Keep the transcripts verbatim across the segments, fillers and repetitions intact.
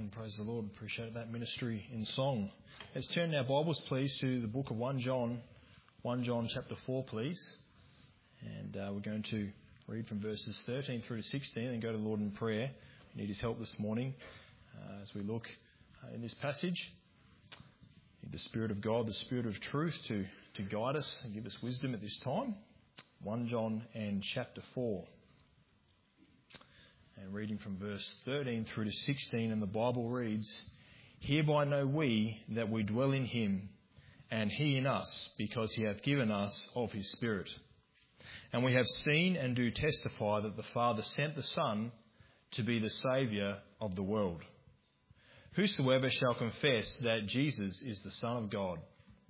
Amen. Praise the Lord. Appreciate that ministry in song. Let's turn our Bibles, please, to the book of First John, First John chapter four, please. And uh, we're going to read from verses thirteen through to sixteen and go to the Lord in prayer. We need His help this morning uh, as we look uh, in this passage. Need the Spirit of God, the Spirit of truth to, to guide us and give us wisdom at this time. First John and chapter four. And reading from verse thirteen through to sixteen, and the Bible reads, "Hereby know we that we dwell in him, and he in us, because he hath given us of his Spirit. And we have seen and do testify that the Father sent the Son to be the Saviour of the world. Whosoever shall confess that Jesus is the Son of God,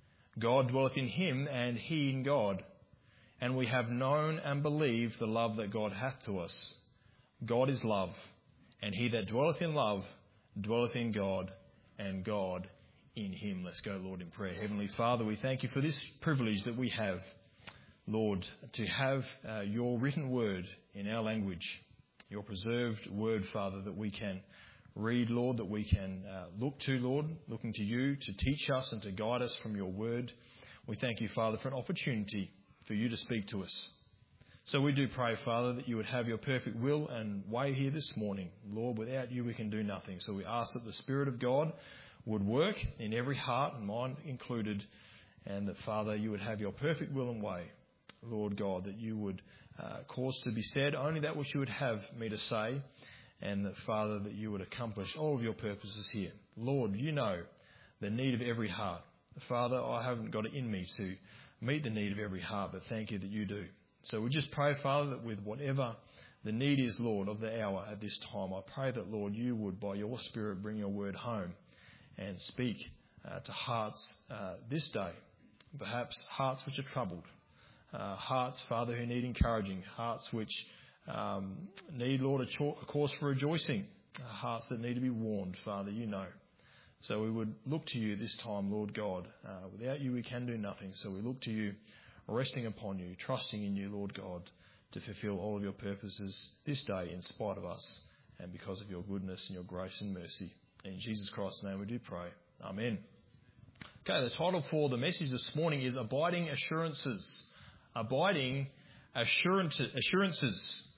God dwelleth in him, and he in God. And we have known and believed the love that God hath to us. God is love, and he that dwelleth in love dwelleth in God, and God in him." Let's go, Lord, in prayer. Heavenly Father, we thank you for this privilege that we have, Lord, to have uh, your written word in our language, your preserved word, Father, that we can read, Lord, that we can uh, look to, Lord, looking to you to teach us and to guide us from your word. We thank you, Father, for an opportunity for you to speak to us. So we do pray, Father, that you would have your perfect will and way here this morning. Lord, without you we can do nothing. So we ask that the Spirit of God would work in every heart, and mine included, and that, Father, you would have your perfect will and way. Lord God, that you would uh, cause to be said only that which you would have me to say, and that, Father, that you would accomplish all of your purposes here. Lord, you know the need of every heart. Father, I haven't got it in me to meet the need of every heart, but thank you that you do. So we just pray, Father, that with whatever the need is, Lord, of the hour at this time, I pray that, Lord, you would, by your Spirit, bring your word home and speak uh, to hearts uh, this day, perhaps hearts which are troubled, uh, hearts, Father, who need encouraging, hearts which um, need, Lord, a, cho- a cause for rejoicing, uh, hearts that need to be warned, Father, you know. So we would look to you this time, Lord God. Uh, without you we can do nothing, so we look to you, resting upon you, trusting in you, Lord God, to fulfill all of your purposes this day in spite of us and because of your goodness and your grace and mercy. In Jesus Christ's name we do pray. Amen. Okay, the title for the message this morning is Abiding Assurances. Abiding Assurances.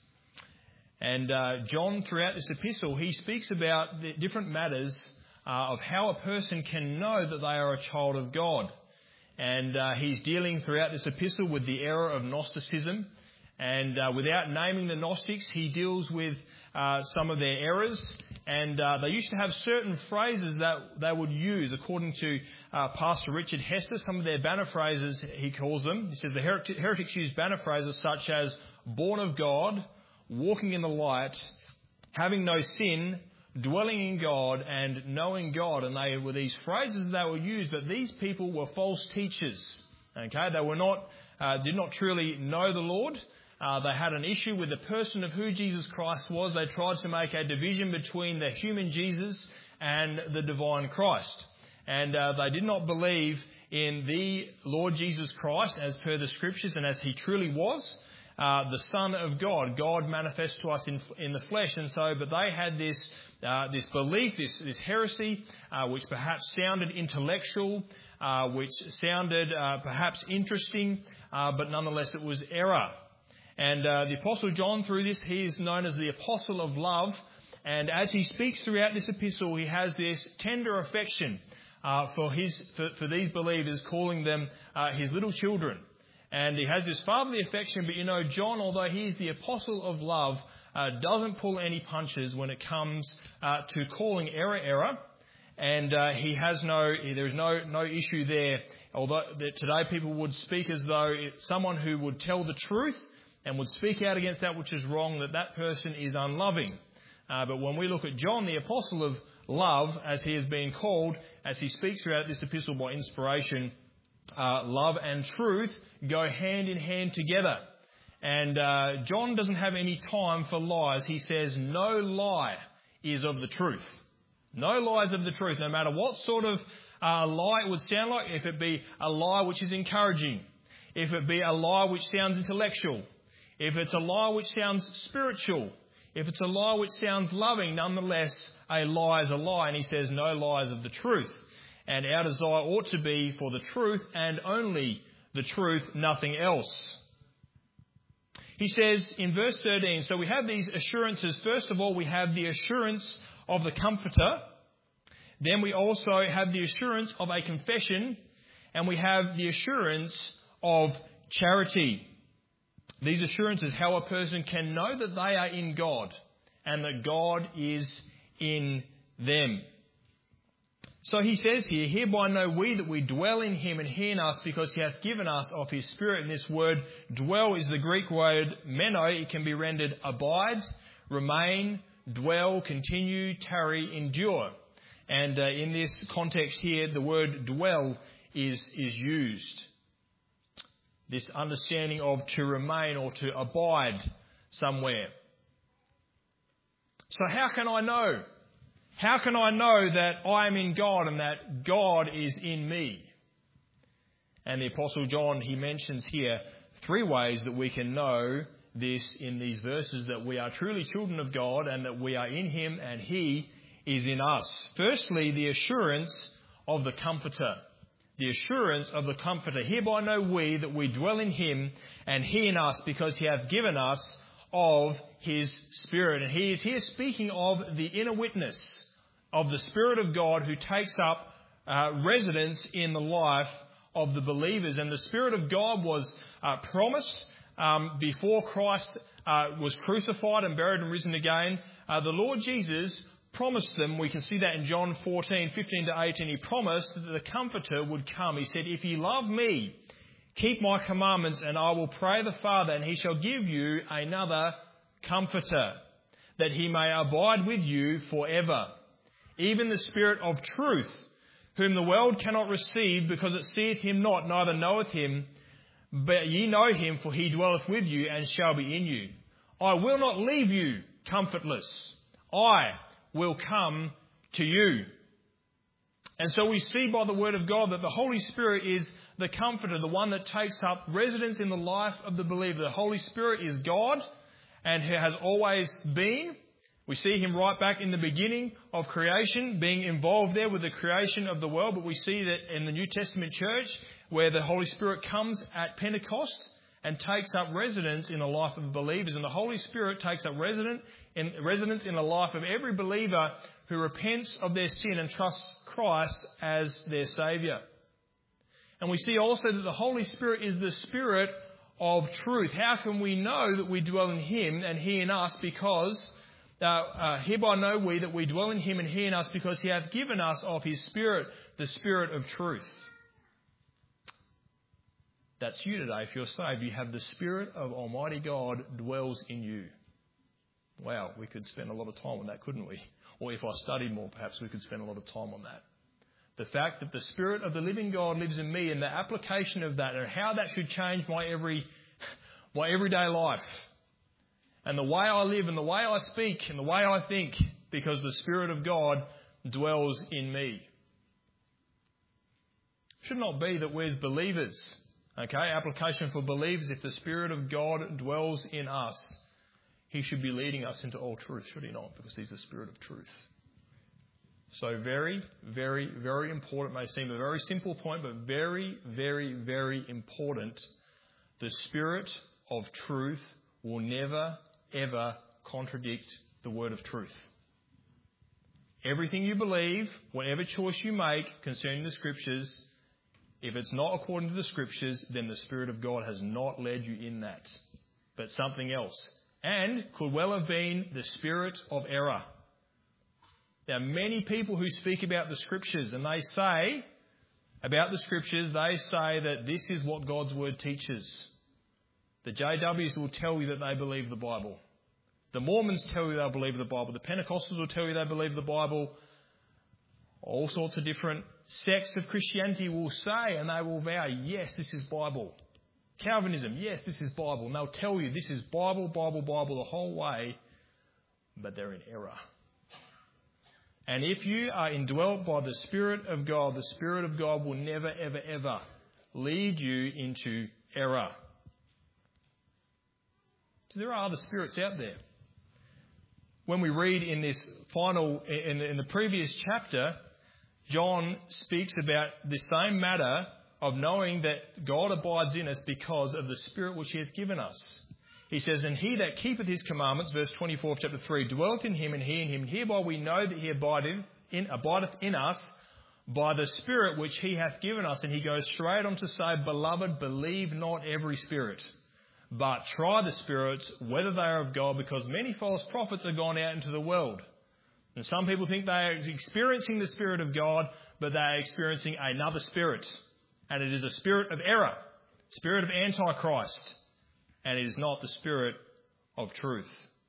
And uh, John, throughout this epistle, he speaks about the different matters uh, of how a person can know that they are a child of God. And uh, he's dealing throughout this epistle with the error of Gnosticism. And uh, without naming the Gnostics, he deals with uh, some of their errors. And uh, they used to have certain phrases that they would use, according to uh, Pastor Richard Hester. Some of their banner phrases, he calls them. He says the heretic- heretics use banner phrases such as born of God, walking in the light, having no sin, dwelling in God, and knowing God. And they were these phrases that were used, but these people were false teachers. Okay, they were not, uh, did not truly know the Lord. Uh, they had an issue with the person of who Jesus Christ was. They tried to make a division between the human Jesus and the divine Christ. And uh, they did not believe in the Lord Jesus Christ as per the Scriptures and as he truly was. Uh, the Son of God, God manifest to us in in the flesh, and so, but they had this uh, this belief, this this heresy, uh, which perhaps sounded intellectual, uh, which sounded uh, perhaps interesting, uh, but nonetheless it was error. And uh, the Apostle John, through this, he is known as the Apostle of Love, and as he speaks throughout this epistle, he has this tender affection uh, for his for, for these believers, calling them uh, his little children. And he has this fatherly affection, but you know, John, although he is the apostle of love, uh, doesn't pull any punches when it comes uh, to calling error error. And uh, he has no, there's no no issue there. Although that today people would speak as though it's someone who would tell the truth and would speak out against that which is wrong, that that person is unloving. Uh, but when we look at John, the apostle of love, as he is being called, as he speaks throughout this epistle by inspiration, uh, love and truth go hand in hand together. And uh, John doesn't have any time for lies. He says no lie is of the truth. No lies of the truth, no matter what sort of uh, lie it would sound like. If it be a lie which is encouraging, if it be a lie which sounds intellectual, if it's a lie which sounds spiritual, if it's a lie which sounds loving, nonetheless, a lie is a lie, and he says no lies of the truth. And our desire ought to be for the truth and only the truth, nothing else. He says in verse thirteen, so we have these assurances. First of all, we have the assurance of the Comforter. Then we also have the assurance of a confession. And we have the assurance of charity. These assurances, how a person can know that they are in God and that God is in them. So he says here, hereby know we that we dwell in him and he in us, because he hath given us of his Spirit. And this word dwell is the Greek word meno. It can be rendered abide, remain, dwell, continue, tarry, endure. And uh, in this context here, the word dwell is, is used. This understanding of to remain or to abide somewhere. So how can I know? How can I know that I am in God and that God is in me? And the Apostle John, he mentions here three ways that we can know this in these verses, that we are truly children of God and that we are in him and he is in us. Firstly, the assurance of the Comforter. The assurance of the Comforter. Hereby know we that we dwell in him and he in us, because he hath given us of his Spirit. And he is here speaking of the inner witness of the Spirit of God who takes up uh, residence in the life of the believers. And the Spirit of God was uh, promised um, before Christ uh, was crucified and buried and risen again. Uh, the Lord Jesus promised them, we can see that in John fourteen, fifteen to eighteen, he promised that the Comforter would come. He said, if ye love me, keep my commandments, and I will pray the Father, and he shall give you another Comforter, that he may abide with you forever. Even the Spirit of truth, whom the world cannot receive, because it seeth him not, neither knoweth him. But ye know him, for he dwelleth with you, and shall be in you. I will not leave you comfortless. I will come to you. And so we see by the word of God that the Holy Spirit is the Comforter, the one that takes up residence in the life of the believer. The Holy Spirit is God and has always been. We see him right back in the beginning of creation, being involved there with the creation of the world. But we see that in the New Testament church, where the Holy Spirit comes at Pentecost and takes up residence in the life of believers. And the Holy Spirit takes up resident in, residence in the life of every believer who repents of their sin and trusts Christ as their Saviour. And we see also that the Holy Spirit is the Spirit of truth. How can we know that we dwell in him and he in us? Because uh, uh, hereby know we that we dwell in him and he in us, because he hath given us of his Spirit, the Spirit of truth. That's you today. If you're saved, you have the Spirit of Almighty God dwells in you. Wow, we could spend a lot of time on that, couldn't we? Or if I studied more, perhaps we could spend a lot of time on that. The fact that the Spirit of the living God lives in me, and the application of that, and how that should change my every, my everyday life, and the way I live, and the way I speak, and the way I think, because the Spirit of God dwells in me. It should not be that we're as believers. Okay, application for believers. If the Spirit of God dwells in us, he should be leading us into all truth, should he not? Because he's the Spirit of truth. So very, very, very important. It may seem a very simple point, but very, very, very important. The Spirit of truth will never, ever contradict the word of truth. Everything you believe, whatever choice you make concerning the Scriptures, if it's not according to the Scriptures, then the Spirit of God has not led you in that, but something else. And could well have been the spirit of error. There are many people who speak about the Scriptures, and they say about the Scriptures, they say that this is what God's Word teaches. The J Ws will tell you that they believe the Bible. The Mormons tell you they believe the Bible. The Pentecostals will tell you they believe the Bible. All sorts of different sects of Christianity will say, and they will vow, yes, this is Bible. Calvinism, yes, this is Bible. And they'll tell you this is Bible, Bible, Bible the whole way, but they're in error. And if you are indwelt by the Spirit of God, the Spirit of God will never, ever, ever lead you into error. So there are other spirits out there. when we read in this final, in, in the previous chapter, John speaks about the same matter of knowing that God abides in us because of the Spirit which he hath given us. He says, and he that keepeth his commandments, verse twenty-four of chapter three, dwelleth in him and he in him. Hereby we know that he abideth in, abideth in us by the Spirit which he hath given us. And he goes straight on to say, beloved, believe not every spirit, but try the spirits, whether they are of God, because many false prophets are gone out into the world. And some people think they are experiencing the Spirit of God, but they are experiencing another spirit. And it is a spirit of error, spirit of Antichrist. And it is not the Spirit of truth.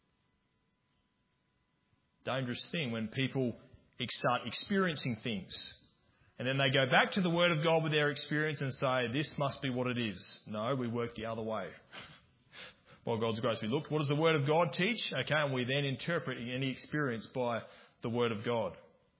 Dangerous thing when people start experiencing things. And then they go back to the Word of God with their experience and say, this must be what it is. No, we work the other way. By God's grace, we look, what does the Word of God teach? Okay, and we then interpret any experience by the Word of God.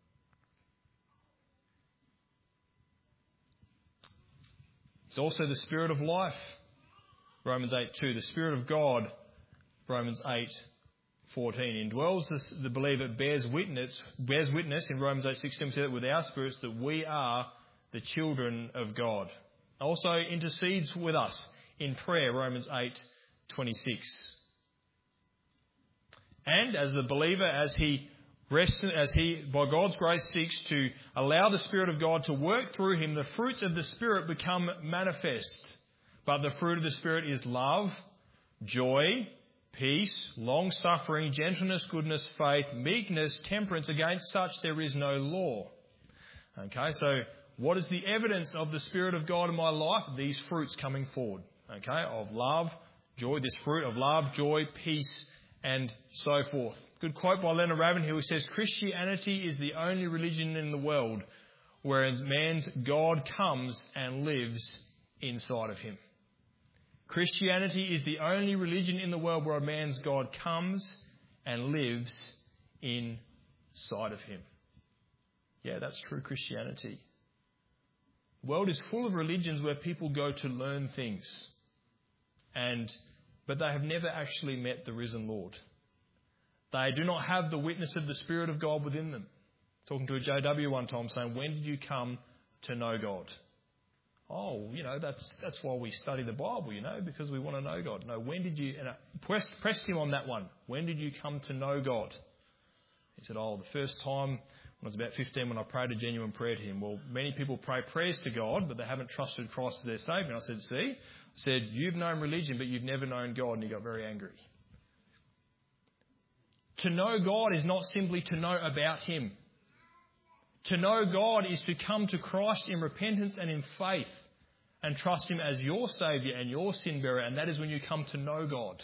It's also the Spirit of life. Romans eight two, the Spirit of God, Romans eight fourteen, indwells the, the believer, bears witness, bears witness in Romans eight sixteen, said with our spirits that we are the children of God. Also intercedes with us in prayer, Romans eight twenty-six. And as the believer, as he rests, as he, by God's grace, seeks to allow the Spirit of God to work through him, the fruits of the Spirit become manifest. But the fruit of the Spirit is love, joy, peace, long-suffering, gentleness, goodness, faith, meekness, temperance. Against such there is no law. Okay, so what is the evidence of the Spirit of God in my life? These fruits coming forward, okay, of love, joy, this fruit of love, joy, peace, and so forth. Good quote by Leonard Ravenhill, who says, Christianity is the only religion in the world where man's God comes and lives inside of him. Christianity is the only religion in the world where a man's God comes and lives inside of him. Yeah, that's true Christianity. The world is full of religions where people go to learn things, and but they have never actually met the risen Lord. They do not have the witness of the Spirit of God within them. Talking to a J W one time saying, when did you come to know God? Oh, you know, that's that's why we study the Bible, you know, because we want to know God. No, when did you... And I pressed, pressed him on that one. When did you come to know God? He said, oh, the first time when I was about fifteen, when I prayed a genuine prayer to him. Well, many people pray prayers to God, but they haven't trusted Christ as their Saviour. And I said, see, I said, you've known religion, but you've never known God. And he got very angry. To know God is not simply to know about him. To know God is to come to Christ in repentance and in faith and trust him as your Saviour and your sin bearer, and that is when you come to know God.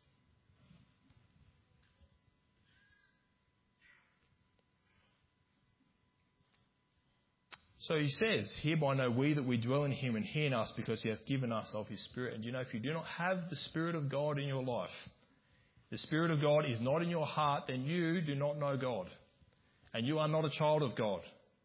So he says, hereby know we that we dwell in him and he in us, because he hath given us of his Spirit. And you know, if you do not have the Spirit of God in your life, the Spirit of God is not in your heart, then you do not know God. And you are not a child of God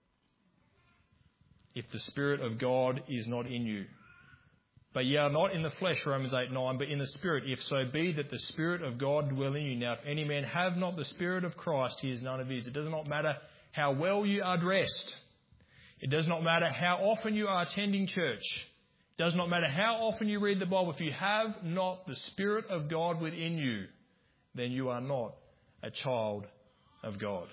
if the Spirit of God is not in you. But ye are not in the flesh, Romans eight nine, but in the Spirit, if so be that the Spirit of God dwell in you. Now, if any man have not the Spirit of Christ, he is none of his. It does not matter how well you are dressed. It does not matter how often you are attending church. It does not matter how often you read the Bible. If you have not the Spirit of God within you, then you are not a child of God.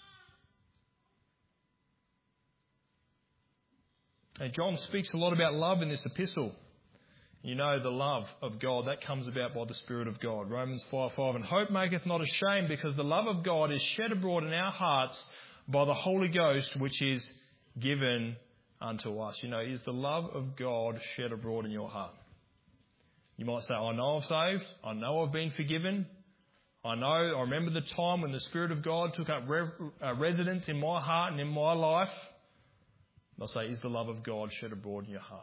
And John speaks a lot about love in this epistle. You know, the love of God, that comes about by the Spirit of God. Romans five five, and hope maketh not ashamed, because the love of God is shed abroad in our hearts by the Holy Ghost, which is given unto us. You know, is the love of God shed abroad in your heart? You might say, I know I'm saved. I know I've been forgiven. I know, I remember the time when the Spirit of God took up re- uh, residence in my heart and in my life. They'll say, is the love of God shed abroad in your heart?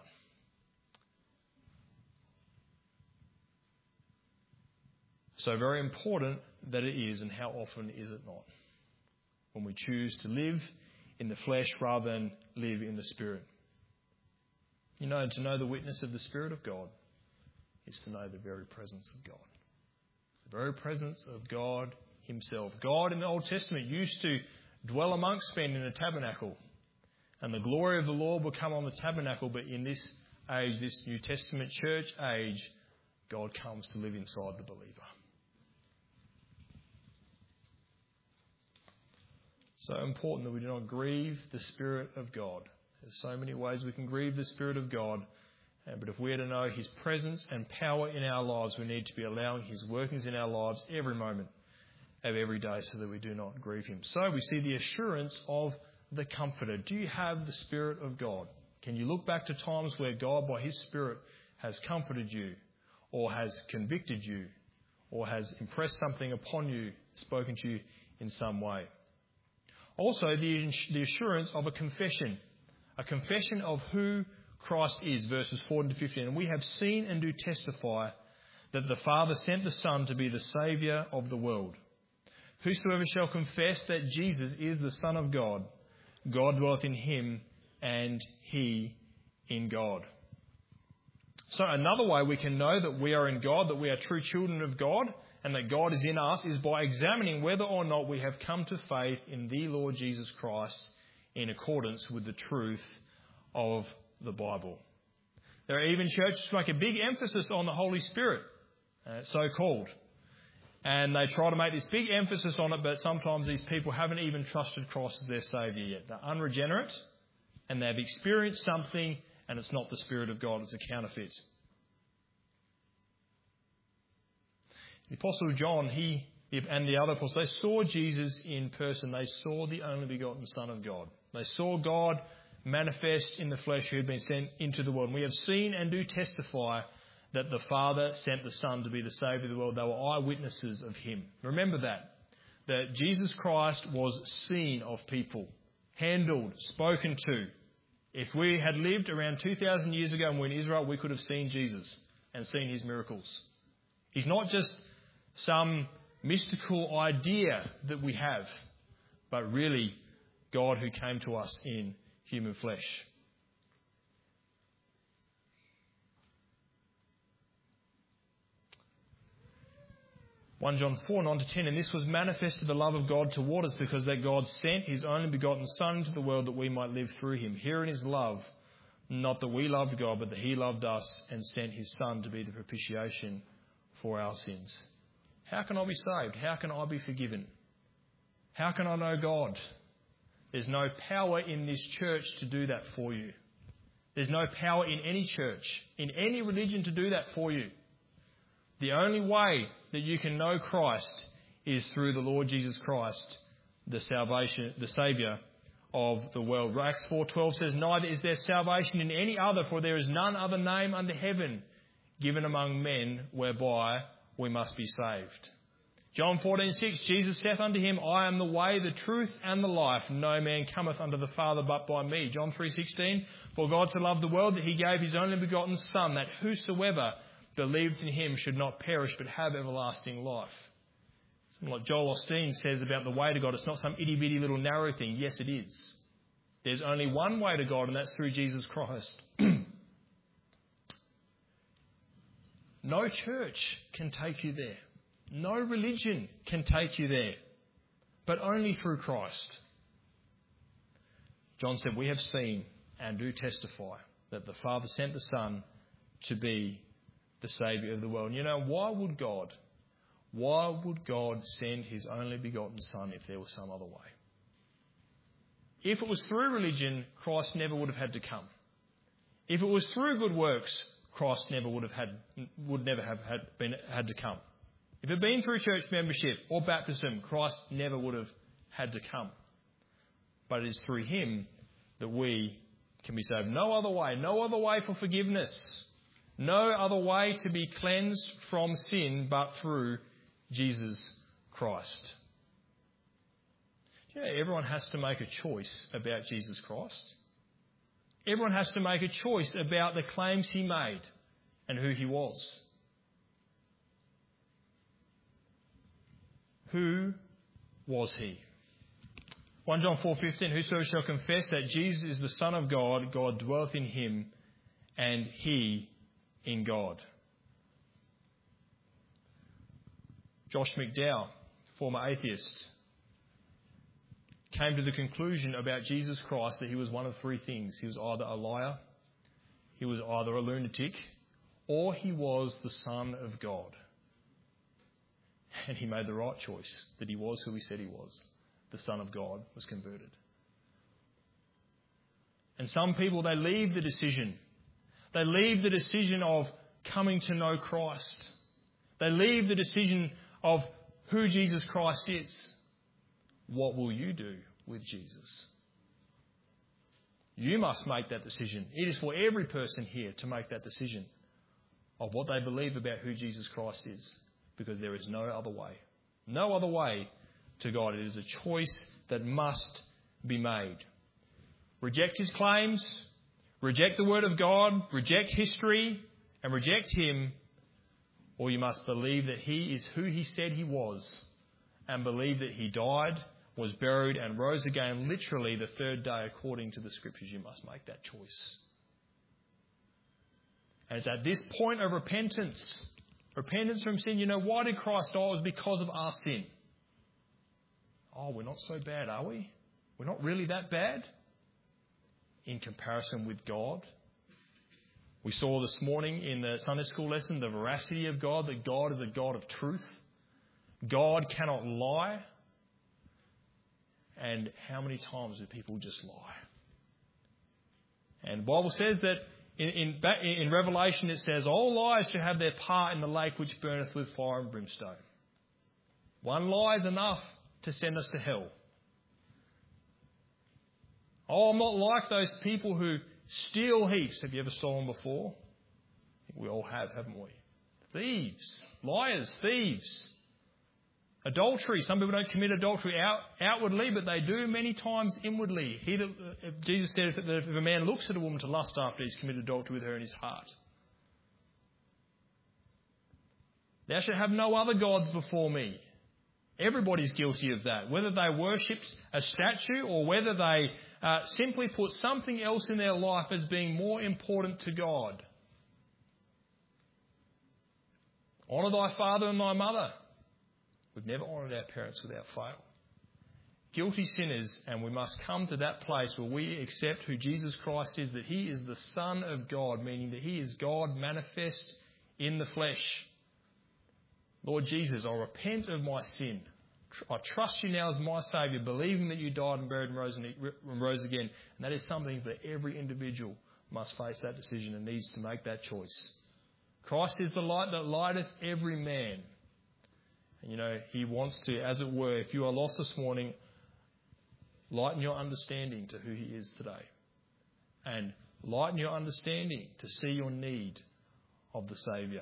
So very important that it is, and how often is it not? When we choose to live in the flesh rather than live in the Spirit. You know, to know the witness of the Spirit of God is to know the very presence of God. The very presence of God himself. God in the Old Testament used to dwell amongst men in a tabernacle, and the glory of the Lord will come on the tabernacle. But in this age, this New Testament church age, God comes to live inside the believer. So important that we do not grieve the Spirit of God. There's so many ways we can grieve the Spirit of God. But if we are to know his presence and power in our lives, we need to be allowing his workings in our lives every moment of every day so that we do not grieve him. So we see the assurance of the Comforter. Do you have the Spirit of God? Can you look back to times where God, by his Spirit, has comforted you, or has convicted you, or has impressed something upon you, spoken to you in some way? Also, the, the assurance of a confession. A confession of who Christ is, verses fourteen to fifteen. And we have seen and do testify that the Father sent the Son to be the Saviour of the world. Whosoever shall confess that Jesus is the Son of God, God dwelleth in him, and he in God. So another way we can know that we are in God, that we are true children of God, and that God is in us, is by examining whether or not we have come to faith in the Lord Jesus Christ in accordance with the truth of the Bible. There are even churches who make a big emphasis on the Holy Spirit, uh, so-called. And they try to make this big emphasis on it, but sometimes these people haven't even trusted Christ as their Saviour yet. They're unregenerate, and they've experienced something, and it's not the Spirit of God, it's a counterfeit. The Apostle John, he and the other apostles, they saw Jesus in person. They saw the only begotten Son of God. They saw God manifest in the flesh who had been sent into the world. And we have seen and do testify that the Father sent the Son to be the Saviour of the world. They were eyewitnesses of him. Remember that. That Jesus Christ was seen of people, handled, spoken to. If we had lived around two thousand years ago and we're in Israel, we could have seen Jesus and seen his miracles. He's not just some mystical idea that we have, but really God who came to us in human flesh. First John four, nine to ten, and this was manifested the love of God toward us, because that God sent his only begotten Son into the world that we might live through him. Herein is love, not that we loved God, but that he loved us and sent his Son to be the propitiation for our sins. How can I be saved? How can I be forgiven? How can I know God? There's no power in this church to do that for you. There's no power in any church, in any religion, to do that for you. The only way that you can know Christ is through the Lord Jesus Christ, the salvation, the Saviour of the world. Acts four twelve says, neither is there salvation in any other, for there is none other name under heaven given among men whereby we must be saved. John fourteen six, Jesus saith unto him, I am the way, the truth, and the life. No man cometh unto the Father but by me. John three sixteen, for God so loved the world that he gave his only begotten Son, that whosoever believeth in him should not perish but have everlasting life. Something like Joel Osteen says about the way to God, it's not some itty-bitty little narrow thing. Yes, it is. There's only one way to God, and that's through Jesus Christ. No church can take you there. No religion can take you there, but only through Christ. John said, we have seen and do testify that the Father sent the Son to be the Saviour of the world. And you know, why would God, why would God send his only begotten Son if there was some other way? If it was through religion, Christ never would have had to come. If it was through good works, Christ never would have had, would never have had, been, had to come. If it had been through church membership or baptism, Christ never would have had to come. But it is through him that we can be saved. No other way. No other way for forgiveness. No other way to be cleansed from sin but through Jesus Christ. You know, everyone has to make a choice about Jesus Christ. Everyone has to make a choice about the claims he made and who he was. Who was he? First John four fifteen, whosoever shall confess that Jesus is the Son of God, God dwelleth in him, and he in God. Josh McDowell, former atheist, came to the conclusion about Jesus Christ that he was one of three things. He was either a liar, he was either a lunatic, or he was the Son of God. And he made the right choice, that he was who he said he was. The Son of God was converted. And some people, they leave the decision. They leave the decision of coming to know Christ. They leave the decision of who Jesus Christ is. What will you do with Jesus? You must make that decision. It is for every person here to make that decision of what they believe about who Jesus Christ is, because there is no other way. No other way to God. It is a choice that must be made. Reject his claims, reject the word of God, reject history, and reject him, or you must believe that he is who he said he was, and believe that he died, was buried, and rose again literally the third day according to the Scriptures. You must make that choice. And it's at this point of repentance, repentance from sin. You know, why did Christ die? It was because of our sin. Oh, we're not so bad, are we? We're not really that bad in comparison with God. We saw this morning in the Sunday school lesson the veracity of God, that God is a God of truth. God cannot lie. And how many times do people just lie? And the Bible says that in, in, in Revelation it says, all lies shall have their part in the lake which burneth with fire and brimstone. One lie is enough to send us to hell. Oh, I'm not like those people who steal heaps. Have you ever stolen before? I think we all have, haven't we? Thieves, liars, thieves. Adultery. Some people don't commit adultery out, outwardly, but they do many times inwardly. He, Jesus said that if a man looks at a woman to lust after, he's committed adultery with her in his heart. Thou shalt have no other gods before me. Everybody's guilty of that. Whether they worshipped a statue or whether they uh, simply put something else in their life as being more important to God. Honour thy father and thy mother. We've never honoured our parents without fail. Guilty sinners, and we must come to that place where we accept who Jesus Christ is, that he is the Son of God, meaning that he is God manifest in the flesh. Lord Jesus, I repent of my sin. I trust you now as my Saviour, believing that you died and buried and rose, and rose again. And that is something that every individual must face that decision and needs to make that choice. Christ is the light that lighteth every man. And you know, he wants to, as it were, if you are lost this morning, lighten your understanding to who he is today. And lighten your understanding to see your need of the Saviour.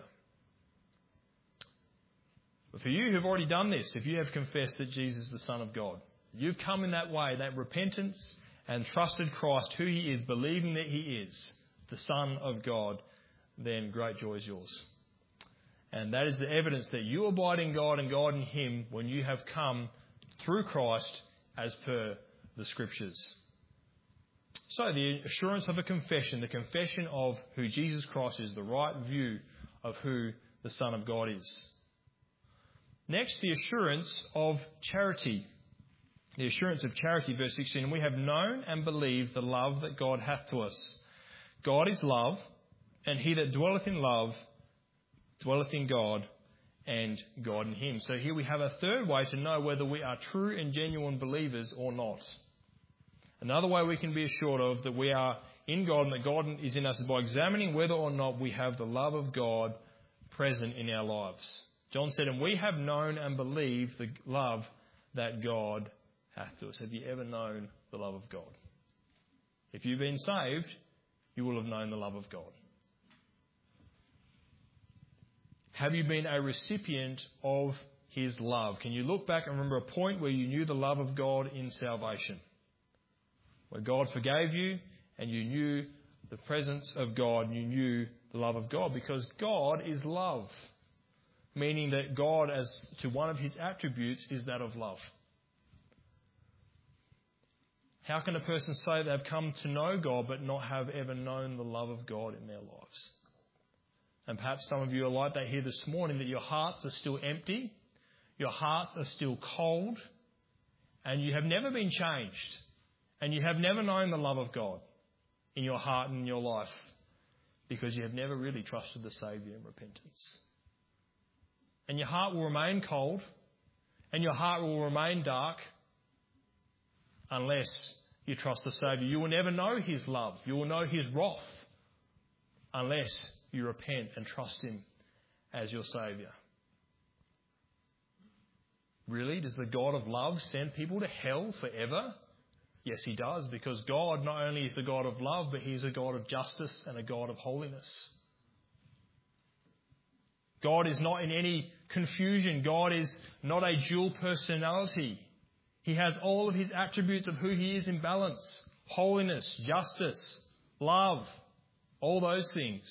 But for you who've already done this, if you have confessed that Jesus is the Son of God, you've come in that way, that repentance, and trusted Christ, who he is, believing that he is the Son of God, then great joy is yours. And that is the evidence that you abide in God and God in him when you have come through Christ as per the Scriptures. So the assurance of a confession, the confession of who Jesus Christ is, the right view of who the Son of God is. Next, the assurance of charity. The assurance of charity, verse sixteen. We have known and believed the love that God hath to us. God is love, and he that dwelleth in love dwelleth in God, and God in him. So here we have a third way to know whether we are true and genuine believers or not. Another way we can be assured of that we are in God and that God is in us is by examining whether or not we have the love of God present in our lives. John said, and we have known and believed the love that God hath to us. Have you ever known the love of God? If you've been saved, you will have known the love of God. Have you been a recipient of his love? Can you look back and remember a point where you knew the love of God in salvation? Where God forgave you and you knew the presence of God and you knew the love of God. Because God is love. Meaning that God, as to one of his attributes, is that of love. How can a person say they've come to know God but not have ever known the love of God in their lives? And perhaps some of you are like that here this morning, that your hearts are still empty. your hearts are still cold, and you have never been changed, and you have never known the love of God in your heart and in your life, because you have never really trusted the Saviour in repentance. And your heart will remain cold, and your heart will remain dark, unless you trust the Saviour. You will never know his love. You will know his wrath, unless you repent and trust him as your Saviour. Really? Does the God of love send people to hell forever? Yes, he does, because God not only is a God of love, but he is a God of justice and a God of holiness. God is not in any confusion. God is not a dual personality. He has all of his attributes of who he is in balance. Holiness, justice, love, all those things.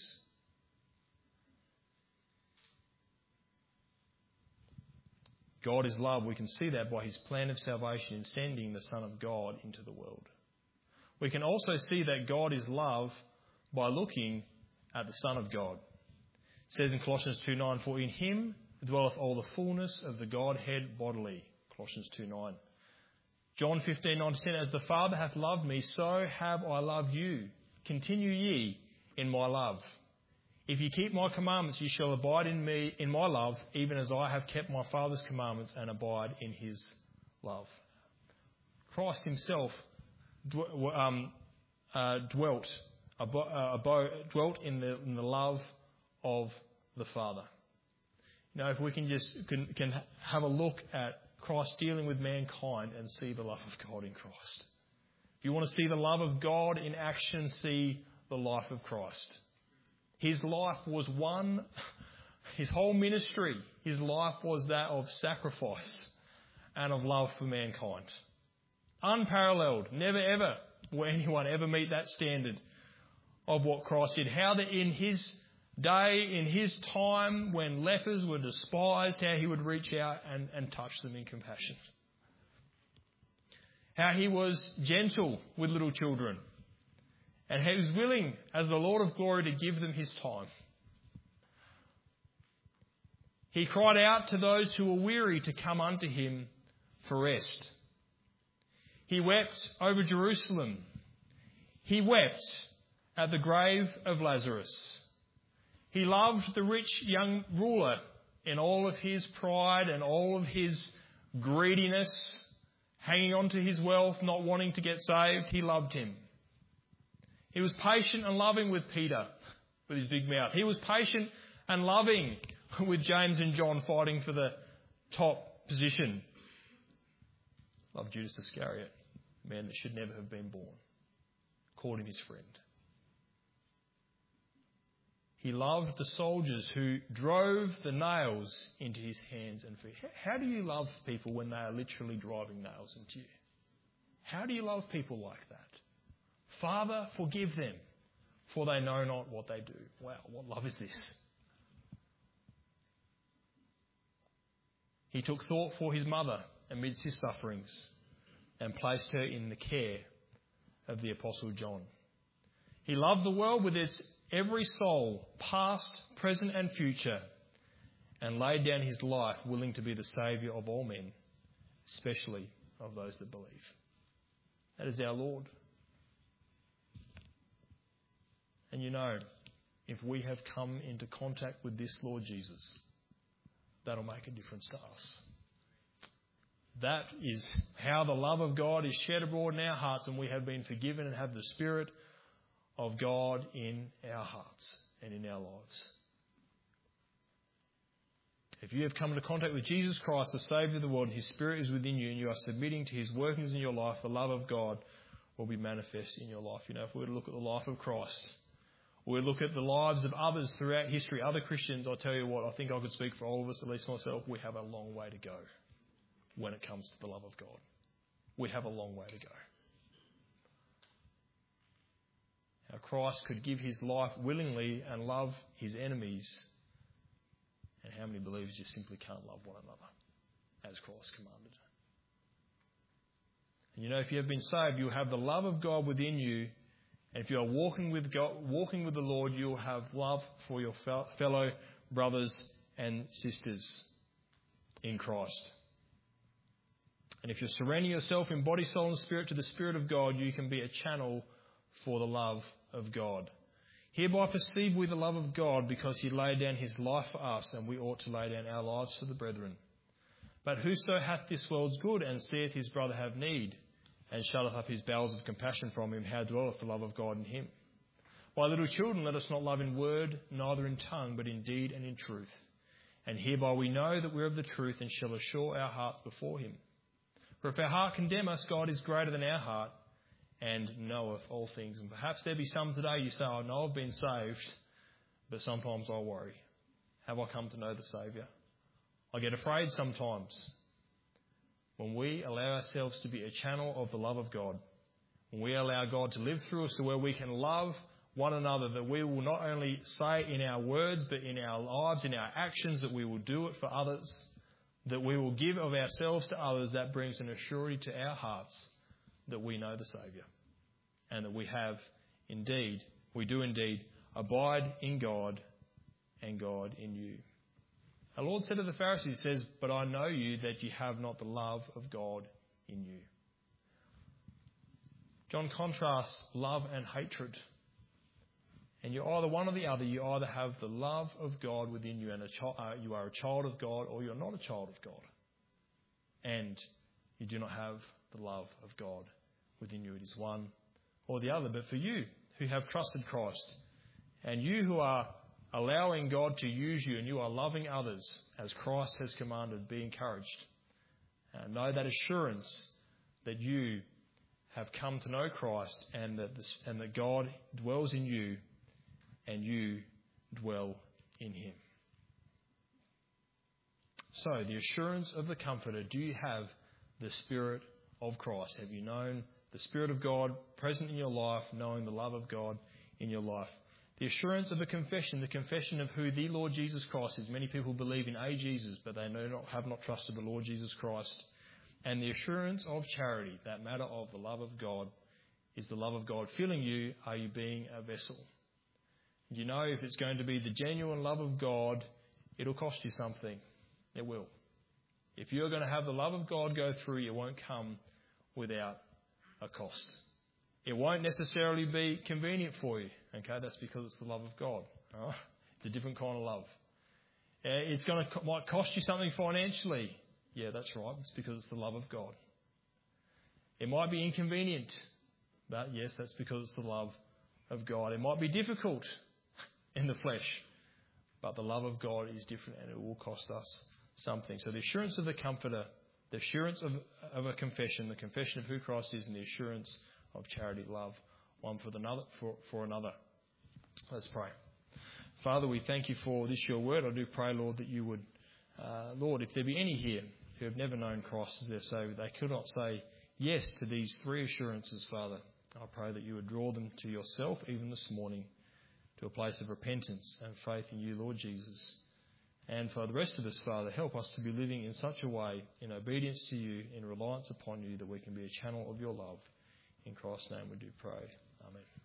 God is love. We can see that by his plan of salvation in sending the Son of God into the world. We can also see that God is love by looking at the Son of God. It says in Colossians two nine, for in him dwelleth all the fullness of the Godhead bodily. Colossians two nine. John fifteen nine to ten, as the Father hath loved me, so have I loved you. Continue ye in my love. If ye keep my commandments, ye shall abide in me, in my love, even as I have kept my Father's commandments and abide in his love. Christ himself dw- um, uh, dwelt, abo- uh, abo- dwelt in the, in the love of the Father. Now, if we can just can, can have a look at Christ dealing with mankind and see the love of God in Christ. If you want to see the love of God in action, see the life of Christ. His life was one, his whole ministry, his life was that of sacrifice and of love for mankind. Unparalleled. Never ever will anyone ever meet that standard of what Christ did. How that in his day, in his time, when lepers were despised, how he would reach out and, and touch them in compassion. How he was gentle with little children. And he was willing, as the Lord of glory, to give them his time. He cried out to those who were weary to come unto him for rest. He wept over Jerusalem. He wept at the grave of Lazarus. He loved the rich young ruler in all of his pride and all of his greediness, hanging on to his wealth, not wanting to get saved. He loved him. He was patient and loving with Peter, with his big mouth. He was patient and loving with James and John fighting for the top position. Loved Judas Iscariot, a man that should never have been born. Called him his friend. He loved the soldiers who drove the nails into his hands and feet. How do you love people when they are literally driving nails into you? How do you love people like that? Father, forgive them, for they know not what they do. Wow, what love is this? He took thought for his mother amidst his sufferings and placed her in the care of the Apostle John. He loved the world with its every soul, past, present and future, and laid down his life willing to be the saviour of all men, especially of those that believe. That is our Lord. And you know, if we have come into contact with this Lord Jesus, that'll make a difference to us. That is how the love of God is shed abroad in our hearts, and we have been forgiven and have the Spirit of God in our hearts and in our lives. If you have come into contact with Jesus Christ, the Saviour of the world, and his Spirit is within you, and you are submitting to his workings in your life, the love of God will be manifest in your life. You know, if we were to look at the life of Christ, we look at the lives of others throughout history, other Christians, I'll tell you what, I think I could speak for all of us, at least myself, we have a long way to go when it comes to the love of God. We have a long way to go. How Christ could give his life willingly and love his enemies, and how many believers just simply can't love one another as Christ commanded. And you know, if you have been saved, you'll have the love of God within you. And if you are walking with God, walking with the Lord, you'll have love for your fellow brothers and sisters. in Christ. And if you're surrendering yourself in body, soul and spirit to the Spirit of God, you can be a channel for the love of God. Hereby perceive we the love of God, because he laid down his life for us, and we ought to lay down our lives for the brethren. But whoso hath this world's good, and seeth his brother have need, and shutteth up his bowels of compassion from him, how dwelleth the love of God in him? My little children, let us not love in word, neither in tongue, but in deed and in truth. And hereby we know that we are of the truth, and shall assure our hearts before him. For if our heart condemn us, God is greater than our heart, and knoweth all things. And perhaps there be some today, you say, I know I've been saved, but sometimes I worry. Have I come to know the Saviour? I get afraid sometimes. When we allow ourselves to be a channel of the love of God, when we allow God to live through us to where we can love one another, that we will not only say in our words, but in our lives, in our actions, that we will do it for others, that we will give of ourselves to others, that brings an assurance to our hearts that we know the Saviour, and that we have indeed, we do indeed abide in God, and God in you. Our Lord said to the Pharisees, says, but I know you, that you have not the love of God in you. John contrasts love and hatred. And you're either one or the other. You either have the love of God within you, and a chi- uh, you are a child of God, or you're not a child of God. And you do not have the love of God within you. It is one or the other. But for you who have trusted Christ, and you who are allowing God to use you, and you are loving others as Christ has commanded, be encouraged. Uh, know that assurance that you have come to know Christ, and that this, and that God dwells in you, and you dwell in him. So, the assurance of the Comforter. Do you have the Spirit of Christ? Have you known the Spirit of God present in your life, knowing the love of God in your life? The assurance of a confession, the confession of who the Lord Jesus Christ is. Many people believe in a Jesus, but they know not, have not trusted the Lord Jesus Christ. And the assurance of charity, that matter of the love of God. Is the love of God filling you? Are you being a vessel? You know, if it's going to be the genuine love of God, it'll cost you something. It will. If you're going to have the love of God go through, it won't come without a cost. It won't necessarily be convenient for you. Okay, that's because it's the love of God. All right? It's a different kind of love. It's going to might cost you something financially. Yeah, that's right. It's because it's the love of God. It might be inconvenient, but yes, that's because it's the love of God. It might be difficult in the flesh, but the love of God is different, and it will cost us something. So the assurance of the Comforter, the assurance of, of a confession, the confession of who Christ is, and the assurance of charity, love, one for another. For, for another. Let's pray. Father, we thank you for this, your word. I do pray, Lord, that you would, uh, Lord, if there be any here who have never known Christ as their Saviour, they could not say yes to these three assurances, Father. I pray that you would draw them to yourself even this morning, to a place of repentance and faith in you, Lord Jesus. And for the rest of us, Father, help us to be living in such a way, in obedience to you, in reliance upon you, that we can be a channel of your love. In Christ's name we do pray. Amen.